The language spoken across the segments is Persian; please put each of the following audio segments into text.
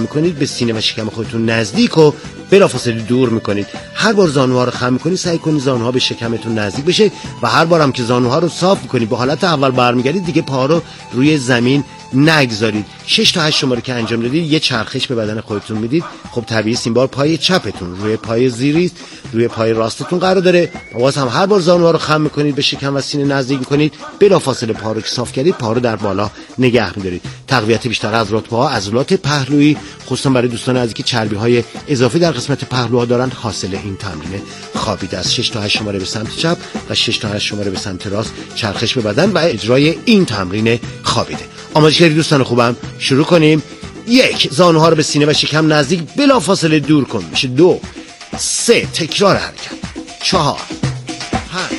میکنید به سینه و شکم خودتون نزدیک و بلافاصله دور میکنید. هر بار زانوها رو خم میکنید سعی کنید زانوها به شکمتون نزدیک بشه و هر بارم که زانوها رو صاف میکنید به حالت اول برمیگردید دیگه پا رو روی زمین نگذارید. 6 تا 8 شماره که انجام دادید یه چرخش به بدن خودتون میدید. خب طبیعی این بار پای چپتون روی پای زیری روی پای راستتون قرار داره. باز هم هر بار زانوها رو خم میکنید به شکم و سینه نزدیک میکنید بلافاصله پا رو که صاف کردید پا رو در بالا نگه میدارید. تقویت بیشتر عضلات پا، عضلات پهلویی خصوصا برای دوستان عزیزی که چربی های اضافی در قسمت پهلوها دارن حاصل این تمرین خوابیده است. 6 تا 8 شماره به سمت چپ و 6 تا 8 شماره به سمت راست چرخش به بدن و اجرای این تمرین خوابیده. آماده شدید دوستان خوبم؟ شروع کنیم. 1 زانوها رو به سینه و شکم نزدیک بلافاصله دور کن. میشه 2 3 تکرار حرکت 4 5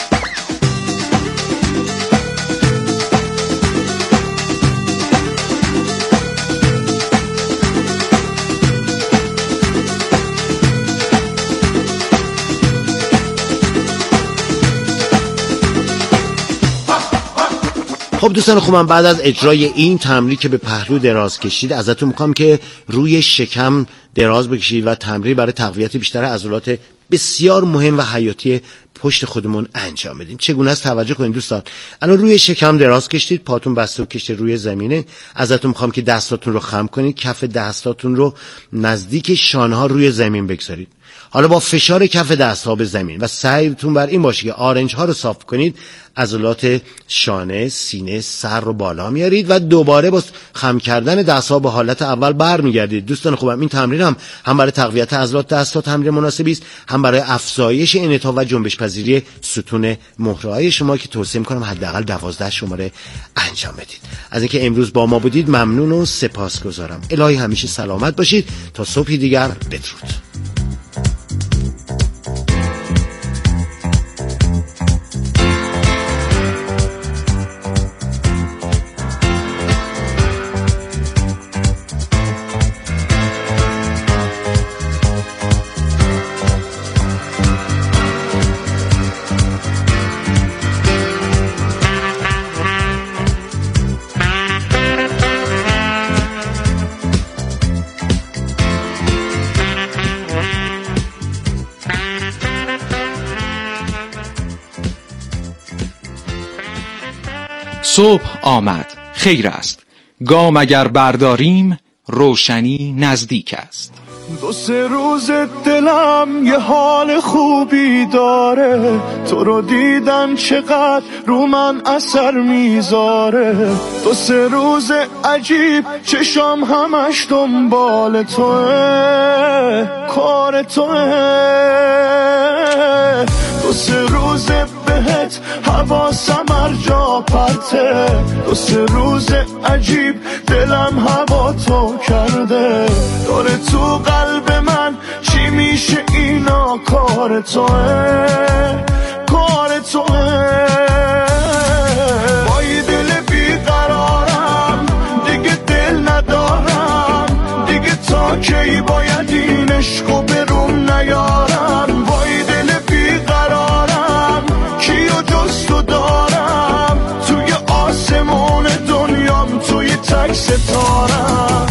خب دوستان خوبم بعد از اجرای این تمرین که به پهلو دراز کشید ازتون میخوام که روی شکم دراز بکشید و تمرین برای تقویت بیشتر عضلات بسیار مهم و حیاتی پشت خودمون انجام بدیم. چگونه است توجه کنید دوستان. الان روی شکم دراز کشید، پاتون بسته و کشته روی زمینه. ازتون میخوام که دستاتون رو خم کنید، کف دستاتون رو نزدیک شانه ها روی زمین بگذارید. حالا با فشار کف دست‌ها به زمین و سعیتون بر این باشه که آرنج ها رو صاف کنید، عضلات شانه، سینه، سر رو بالا میارید و دوباره با خم کردن دست‌ها به حالت اول برمیگردید. دوستان خوبم این تمرین هم برای تقویت عضلات دست‌ها تمرین مناسبی است، هم برای افزایش انعطاف و جنبش پذیری ستون مهره‌های شما که توصیه می‌کنم حداقل 12 شماره انجام بدید. از اینکه امروز با ما بودید ممنون و سپاسگزارم. الهی همیشه سلامت باشید تا صبحی دیگر. بدرود. صبح آمد، خیر است. گام اگر برداریم روشنی نزدیک است. 2-3 روز دلم یه حال خوبی داره، تو رو دیدن چقدر رو من اثر میذاره. 2-3 روز عجیب چشام همش دنبال توه، کار توه. 2-3 روز بهت حواسم هر جا پرته، 2-3 روز عجیب دلم هوا تو کرده. داره تو قلب من چی میشه اینا، کار توه، کار توه. با یه دل بیقرارم دیگه دل ندارم، دیگه تا کی باید این عشقو به روم نیارم. با یه دل بیقرارم کیو جز تو دارم، توی آسمون دنیام توی تک ستارم.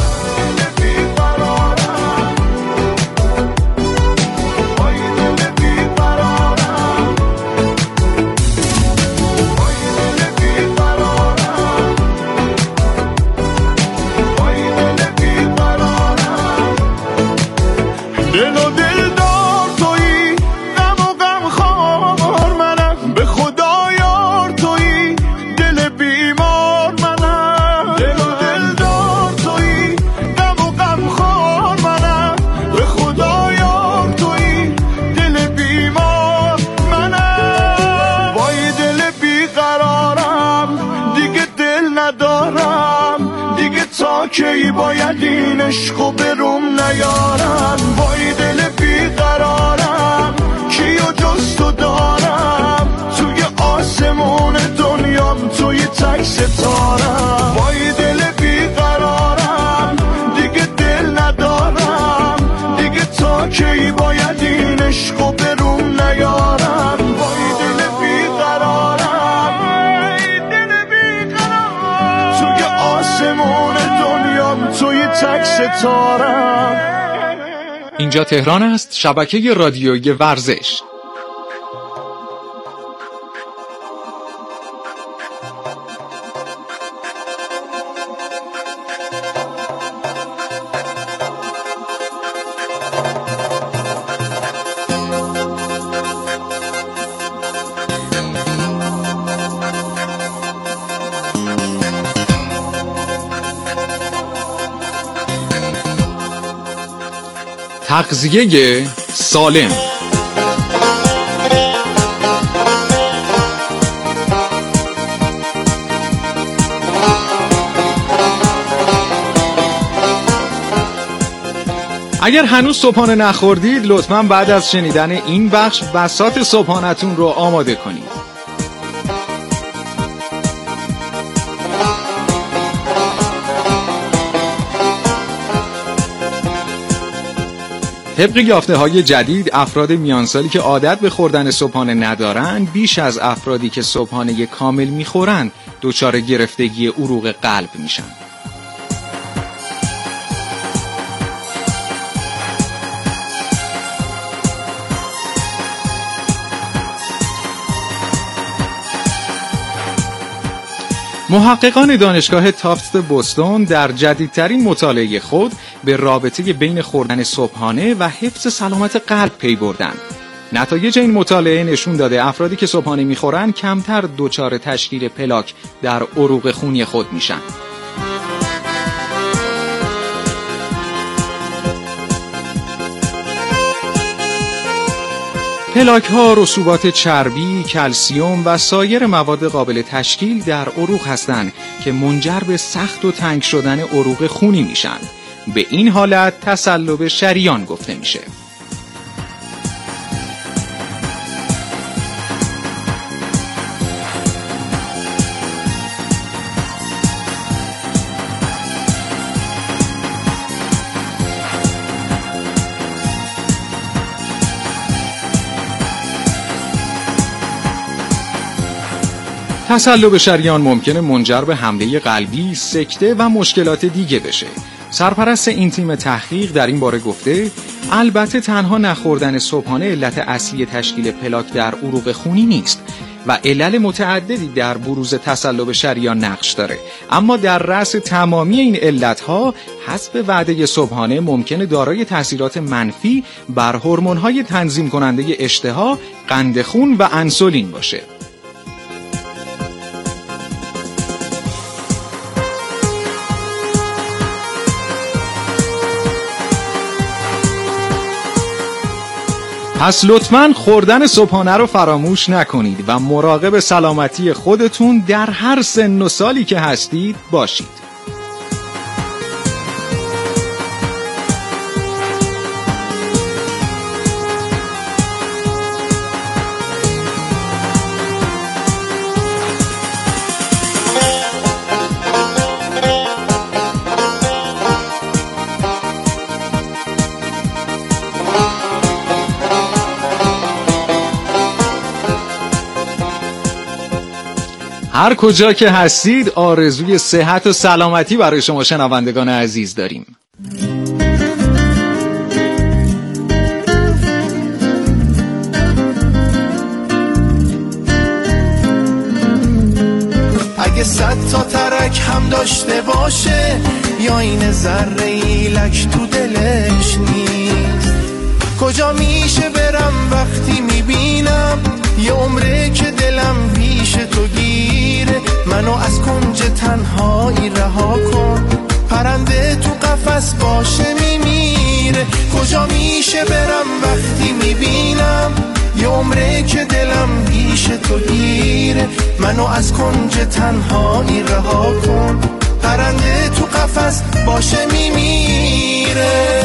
کی باید این عشقو به روم نیارم. وای دل بیقرارم کیو جز تو دارم، توی آسمون دنیام توی تک ستارم. وای دل بیقرارم دیگه دل ندارم، دیگه تا کی باید این عشقو به روم نیارم. وای دل بیقرارم، توی آسمون توی تک یک ستارم. اینجا تهران است، شبکه رادیویی ورزش. تغذیه سالم. اگر هنوز صبحانه نخوردید لطفاً بعد از شنیدن این بخش بساط صبحانه‌تون رو آماده کنید. طبق یافته‌های جدید افراد میانسالی که عادت به خوردن صبحانه ندارند بیش از افرادی که صبحانه کامل می‌خورند دچار گرفتگی عروق قلب میشن. محققان دانشگاه تافت بوستون در جدیدترین مطالعه خود به رابطه بین خوردن صبحانه و حفظ سلامت قلب پی بردند. نتایج این مطالعه نشون داده افرادی که صبحانه میخورن کمتر دچار تشکیل پلاک در عروق خونی خود میشن. پلاک ها رسوبات چربی، کلسیم و سایر مواد قابل تشکیل در عروق هستند که منجر به سخت و تنگ شدن عروق خونی میشن. به این حالت تصلب شریان گفته میشه. تصلب شریان ممکنه منجر به حمله قلبی، سکته و مشکلات دیگه بشه. سرپرست این تیم تحقیق در این باره گفته البته تنها نخوردن صبحانه علت اصلی تشکیل پلاک در عروق خونی نیست و علل متعددی در بروز تصلب شریان نقش داره، اما در رأس تمامی این علتها حسب وعده صبحانه ممکنه دارای تاثیرات منفی بر هورمون‌های تنظیم کننده اشتها، قند خون و انسولین باشه. پس لطفاً خوردن صبحانه رو فراموش نکنید و مراقب سلامتی خودتون در هر سن و سالی که هستید باشید. هر کجا که هستید آرزوی صحت و سلامتی برای شما شنوندگان عزیز داریم. اگه 100 تا ترک هم داشته باشه یا این ذره‌ای لک تو دلش نیست، کجا میشه برم وقتی میبینم یه عمره که دلم پیش تو گیره، منو از کنج تنهایی رها کن، پرنده تو قفس باشه میمیره، کجا میشه برم وقتی میبینم یه عمره که دلم پیش تو گیره، منو از کنج تنهایی رها کن، پرنده تو قفس باشه میمیره.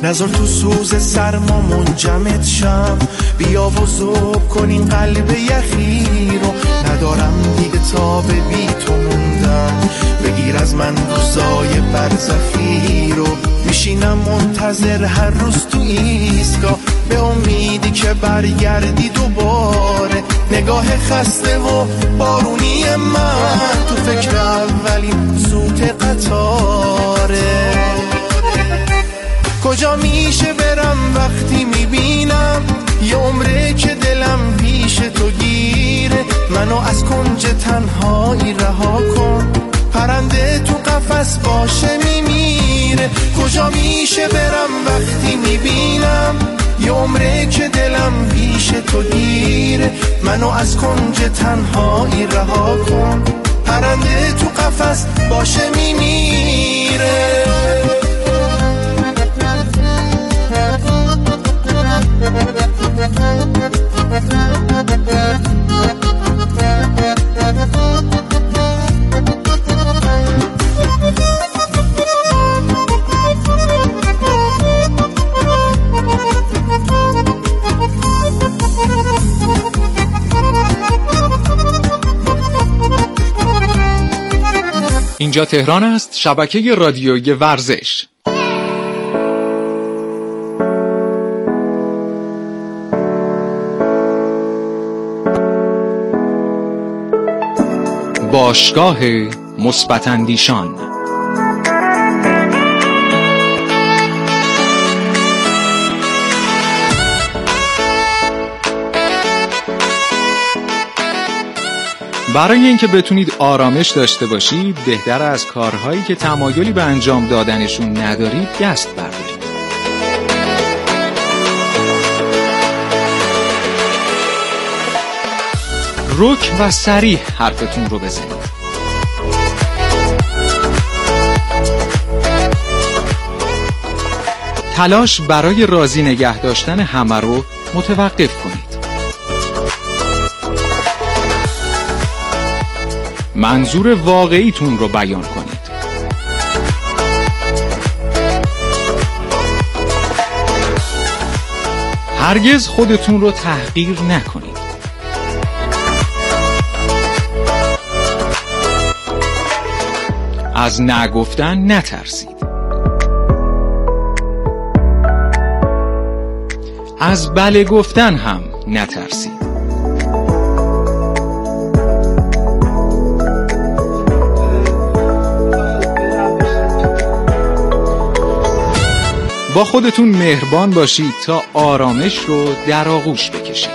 نذار تو سوز سرما منجمد شم، بیا و ذوب کن این قلب یخی رو، ندارم دیگه تا به بی تو موندم، بگیر از من روزای برزخی رو، میشینم منتظر هر روز تو ایستگاه، به امیدی که برگردی دوباره، نگاه خسته و بارونی من تو فکر اولین سوت قطاره. کجا میشه برم وقتی میبینم یه عمره که دلم پیش تو گیره، منو از کنج تنهایی رها کن، پرنده تو قفس باشه میمیره. کجا میشه برم وقتی میبینم یه عمره که دلم پیش تو گیره، منو از کنج تنهایی رها کن، پرنده تو قفس باشه میمیره. اینجا تهران است، شبکه رادیویی ورزش. باشگاه مثبت اندیشان. برای اینکه بتونید آرامش داشته باشید، بهتر از کارهایی که تمایلی به انجام دادنشون ندارید دست بردارید. رک و صریح حرفتون رو بزنید. تلاش برای راضی نگه داشتن همه رو متوقف کنید. منظور واقعیتون رو بیان کنید. هرگز خودتون رو تحقیر نکنید. از نگفتن نترسید. از بله گفتن هم نترسید. با خودتون مهربان باشید تا آرامش رو در آغوش بکشید.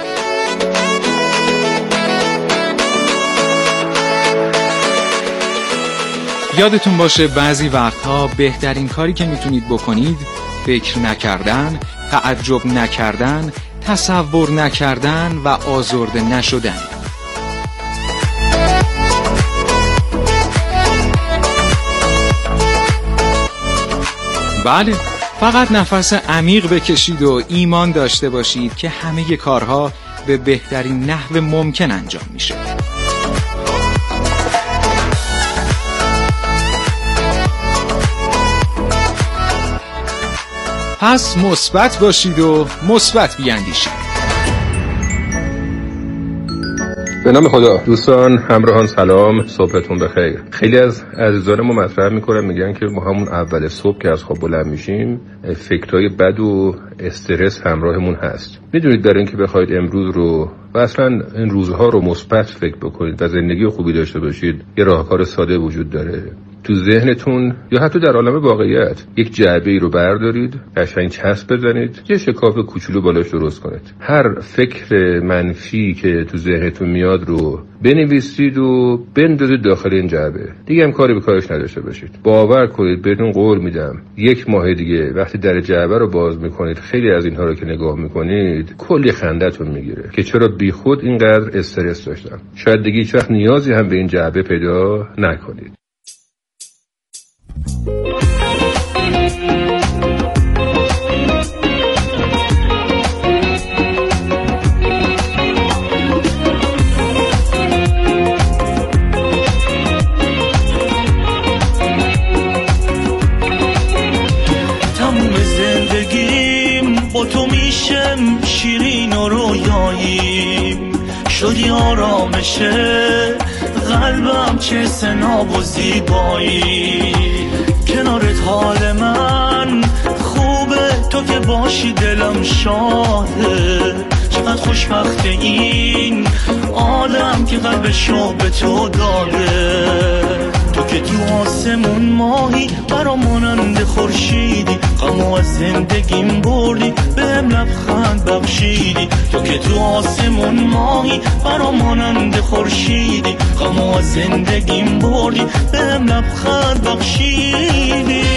یادتون باشه بعضی وقتها بهترین کاری که میتونید بکنید فکر نکردن، تعجب نکردن، تصور نکردن و آزرده نشدن. بله، فقط نفس عمیق بکشید و ایمان داشته باشید که همه کارها به بهترین نحو ممکن انجام میشه. پس مثبت باشید و مثبت بیاندیشید. به نام خدا. دوستان همراهان سلام، صبحتون بخیر. خیلی از عزیزان ما مطرح میکنن، میگن که ما همون اول صبح که از خواب بلند میشیم فکرای بد و استرس همراهمون هست. میدونید برای اینکه بخواید امروز رو و اصلا این روزها رو مثبت فکر بکنید و زندگی خوبی داشته باشید، یه راهکار ساده وجود داره. تو ذهنتون یا حتی در عالم واقعیت یک جعبه‌ای رو بردارید، قشنگ چسب بزنید، یه شکاف کوچولو بالاش درست کنید. هر فکر منفی که تو ذهنتون میاد رو بنویسید و بندازید داخل این جعبه. دیگه هم کاری به کارش نداشته باشید. باور کنید، بهتون قول میدم 1 ماه دیگه وقتی در جعبه رو باز میکنید، خیلی از اینها رو که نگاه میکنید کلی خندتون میگیره که چرا بیخود اینقدر استرس داشتم. شاید دیگه هیچ وقت نیازی هم به این جعبه پیدا نکنید. تموم زندگی شیرین و رویایی، شدی آرامش قلبم، چه سناب و زیبایی. کنارت حال من خوبه، تو که باشی دلم شاده. چقدر خوشبخت این آدم که قلبشو به تو داده. تو که تو آسمون ماهی، برا مانند خورشیدی، غمو از زندگیم بردی، بهم لبخند بخشیدی. تو که تو آسمون ماهی، برا مانند خورشیدی، غمو از زندگیم بردی، بهم لبخند بخشیدی.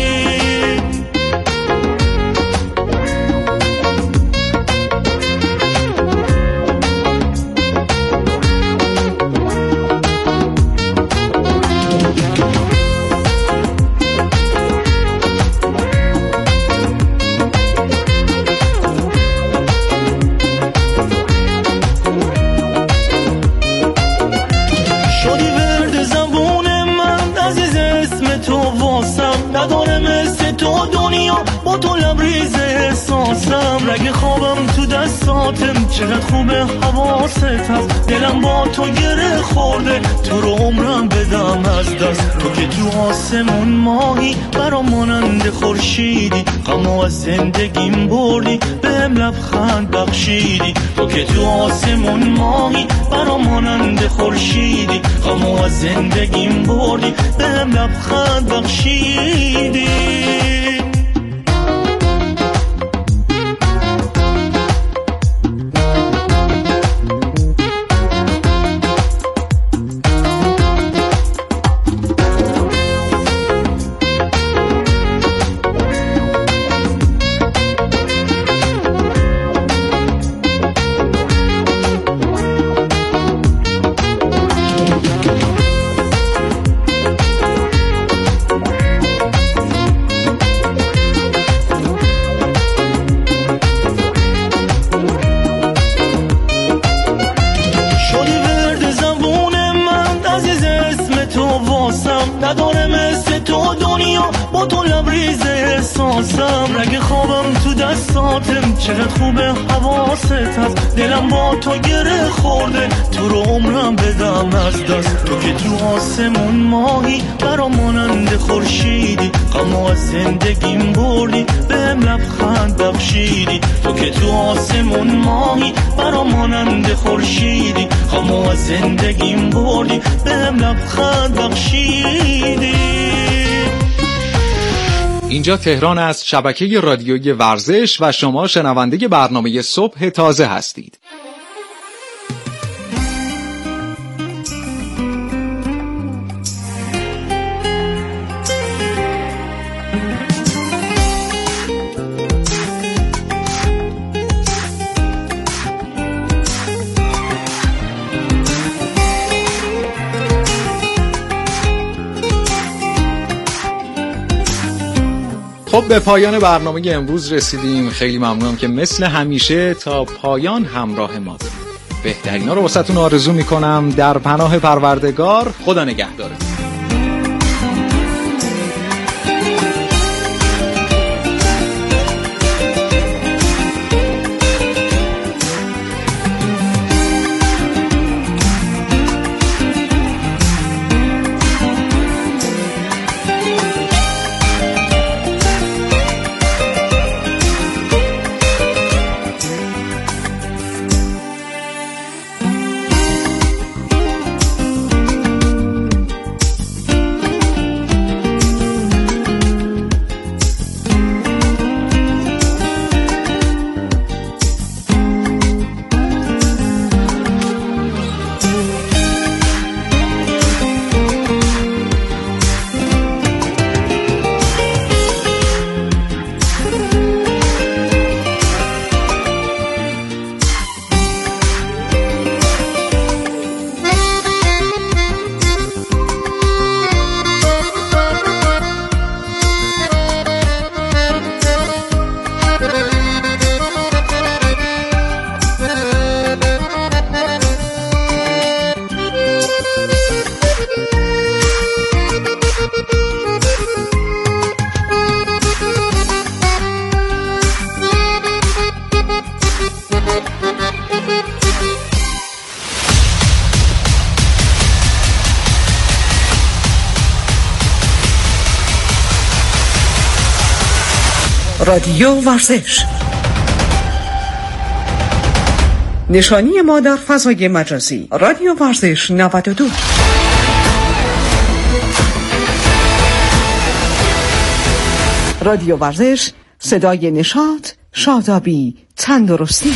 نداره مثل تو دنیا، با تو لبریز احساسم. رگ خوابم تو دستاتم، چقدر خوبه حواست هست. دلم با تو گره خورده، تو رو عمرم بدم از دست. تو که تو آسمون ماهی، برا مانند خورشیدی، غمو از زندگیم بردی، بهم لبخند بخشیدی. تو که تو آسمون ماهی، برا مانند خورشیدی، غمو از زندگیم بردی، بهم لبخند بخشیدی. نداره مثل تو دنیا، با تو لبریز احساسم. رگ خوابم تو دستاتم، چقدر خوبه حواست هست. دلم با تو گره خورده، تو رو عمرم بدم از دست. تو که تو آسمون ماهی، برا مانند خورشیدی، غمو از زندگیم بردی، بهم لبخند بخشیدی. تو که تو آسمون ماهی، برا مانند خورشیدی، غمو از زندگیم بردی، بهم لبخند بخشیدی. اینجا تهران است، شبکه رادیویی ورزش و شما شنونده برنامه صبح تازه هستید. خب به پایان برنامه امروز رسیدیم. خیلی ممنونم که مثل همیشه تا پایان همراه ما بودید. بهترینا رو واسهتون آرزو میکنم. در پناه پروردگار. خدا نگهدارتون. رادیو ورزش، نشانی ما در فضای مجازی. رادیو ورزش 92. رادیو ورزش، صدای نشاط، شادابی، تندرستی.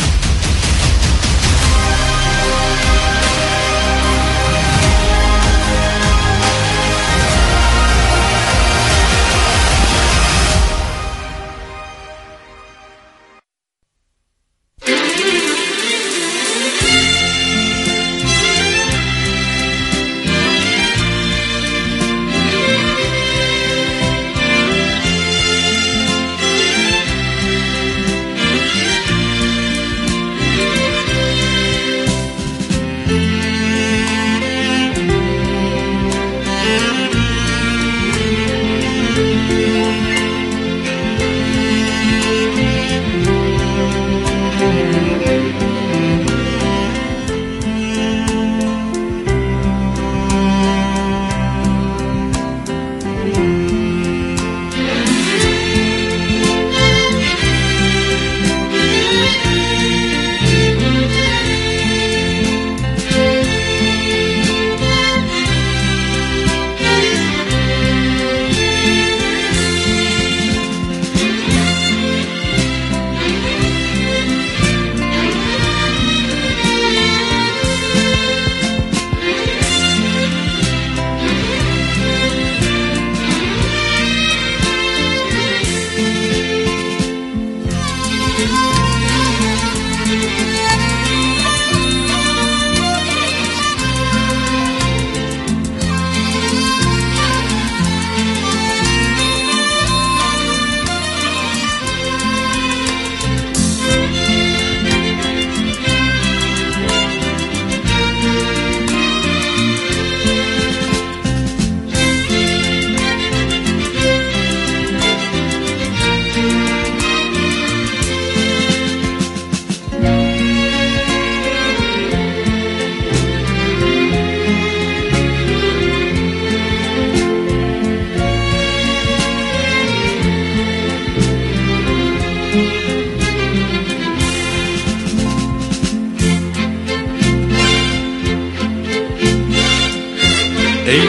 ای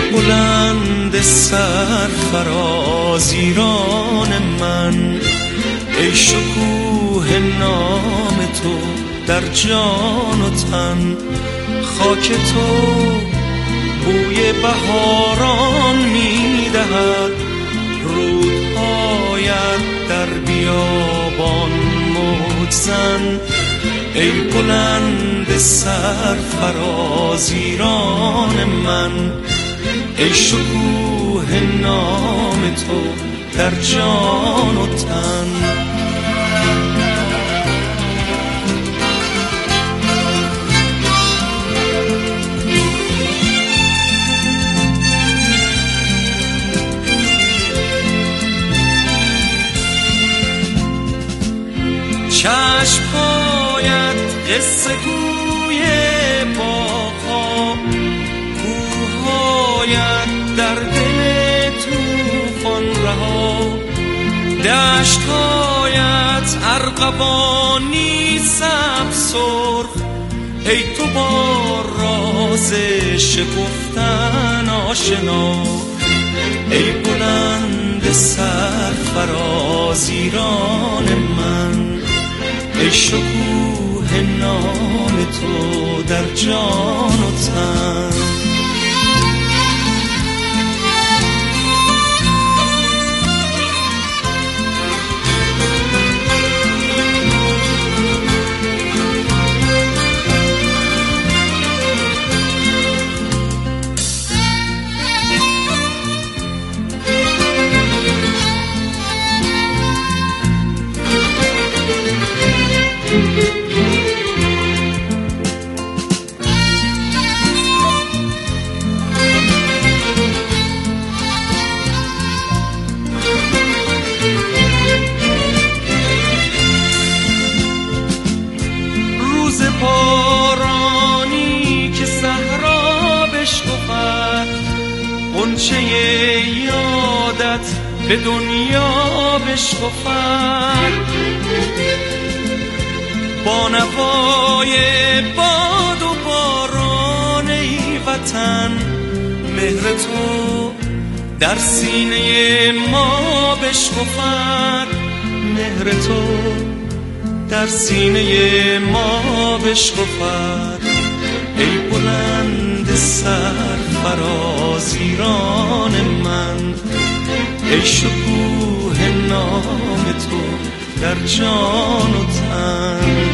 بلند سرفراز ایران من، ای شکوه نام تو در جان و تن، خاک تو بوی بهاران می‌دهد، رودهایت در بیابان موج زن. ای بلند سرفراز ایران من، ای شکوه نام تو در جان و تن. چشم‌هایت قصه گوی باغ‌ها، کوه‌هایت در دل طوفان رها، دشت‌هایت ارغوانی سبز سرخ. ای تو با راز شکفتن آشنا، ای بلند سرفراز ایران من، ای شکوه نام تو در جان و تن. روز بارانی که صحرا بشکفد، غنچه یادت به دنیا بشکفد. با نوای باد و باران ای وطن، مهر تو در سینه ما بشکفد. مهر تو در سینه ما بشکفد. ای بلند سرفراز ایران من، ای شکوه نام تو در جان و تن.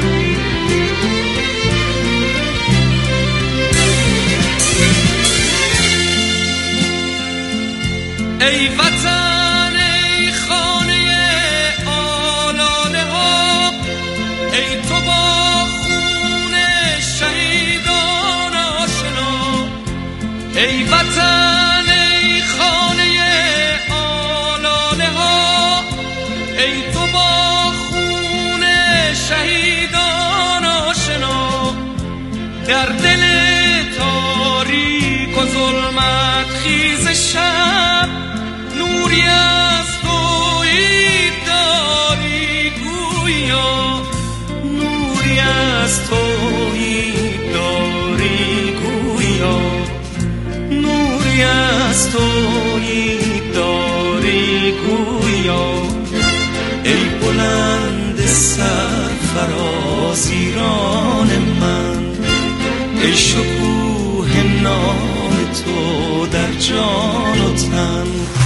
ای وطن ای خانه آلاله ها، ای تو با خون شهیدان آشنا. ای وطن ای خانه آلاله ها، ای تو با خون شهیدان آشنا. در دل تاریک و ظلمت خیز شب، نوری از تویی داری گویا. نوری از تویی داری گویا. نوری از تویی داری گویا. ای بلند سرفراز ایران من، ای شکوه نام تو در جان و تن.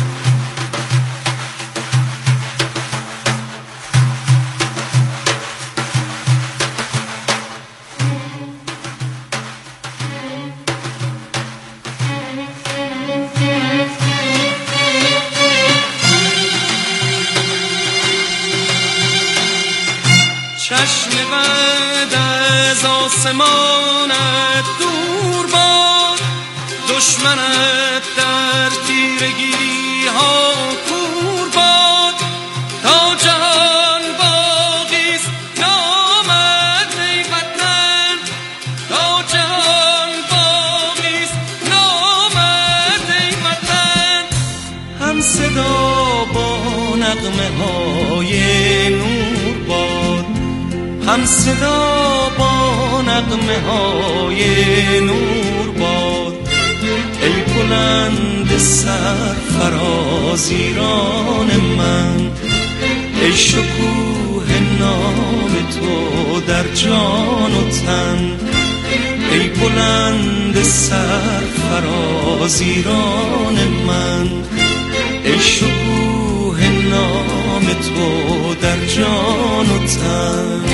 چشم بد از آسمانت دور باد، دشمنت در تیرگی ها کور باد. تا جهان باقیست نامت ای وطن، تا جهان باقیست نامت ای وطن. هم صدا با نغمه های نور باد، هم صدا با نغمه های نور باد. ای بلند سرفراز ایران من، ای شکوه نام تو در جان و تن. ای بلند سرفراز ایران من، ای شکوه نام تو در جان و تن.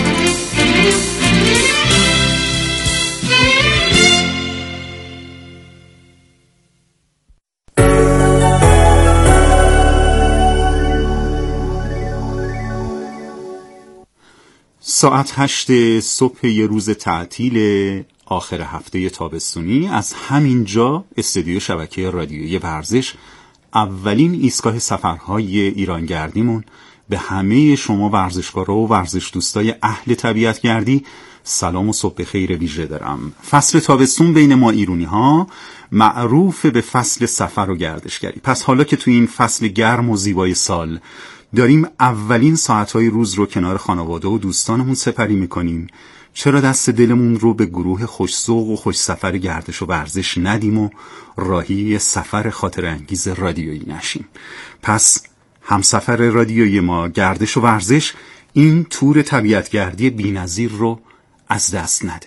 ساعت 8 صبح یه روز تعطیل آخر هفته تابستونی از همینجا استودیو شبکه رادیویی ورزش، اولین ایستگاه سفرهای ایرانگردیمون، به همه شما ورزشکارا و ورزش دوستای اهل طبیعت گردی سلام و صبح خیر ویژه دارم. فصل تابستون بین ما ایرانی ها معروف به فصل سفر و گردشگری. پس حالا که تو این فصل گرم و زیبای سال داریم اولین ساعتهای روز رو کنار خانواده و دوستانمون سپری میکنیم، چرا دست دلمون رو به گروه خوش‌ذوق و خوش سفر گردش و ورزش ندیم و راهی سفر خاطر انگیز رادیویی نشیم؟ پس همسفر رادیویی ما گردش و ورزش این تور طبیعتگردی بی‌نظیر رو از دست نده.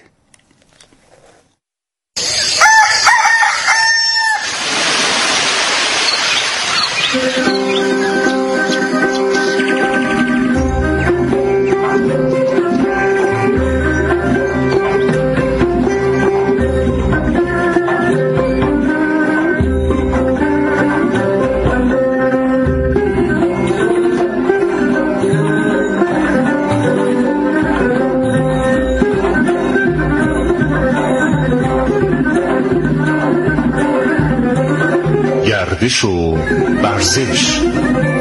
گردش و ورزش.